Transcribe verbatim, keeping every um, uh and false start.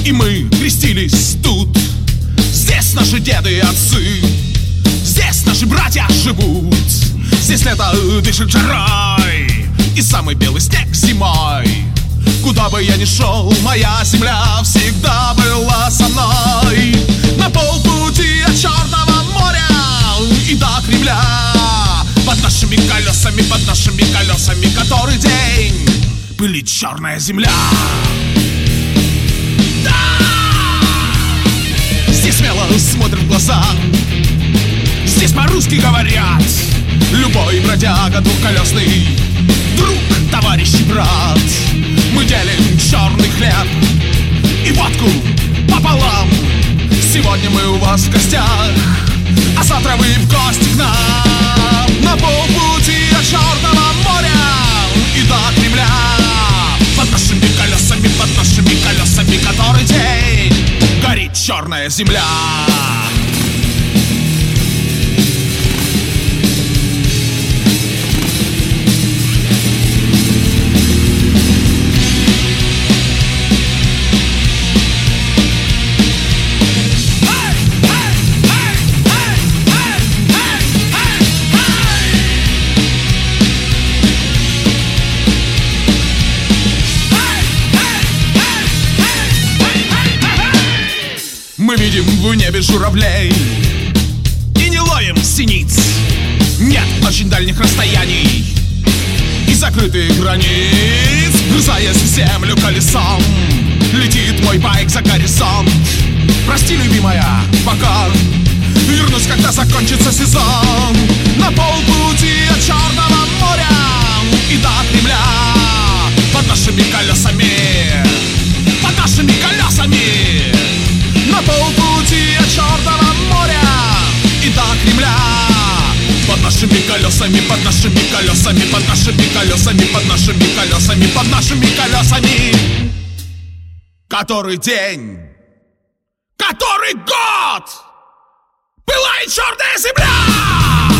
И мы крестились тут. Здесь наши деды и отцы, здесь наши братья живут. Здесь лето дышит жарой и самый белый снег зимой. Куда бы я ни шел, моя земля всегда была со мной. На полпути от Черного моря и до Кремля, под нашими колесами, под нашими колесами, который день пылит черная земля. Здесь смело смотрят в глаза, здесь по-русски говорят. Любой бродяга двухколесный, друг, товарищ и брат. Мы делим черный хлеб и водку пополам. Сегодня мы у вас в гостях, а завтра вы в гости к нам. На полпути от Черного моря и до Кремля, под нашими колесами, под нашими колесами, который день горит черная земля. Мы видим в небе журавлей и не ловим синиц. Нет очень дальних расстояний и закрытых границ. Грызаясь в землю колесом, летит мой байк за горизонт. Прости, любимая, пока вернусь, когда закончится сезон. На полпути от Черного моря и до Кремля, под нашими колесами, под нашими колесами. На полпути от Черного моря и до Кремля, под нашими колесами, под нашими колесами, под нашими колесами, под нашими колесами, под нашими колесами. Который день, который год пылает черная земля.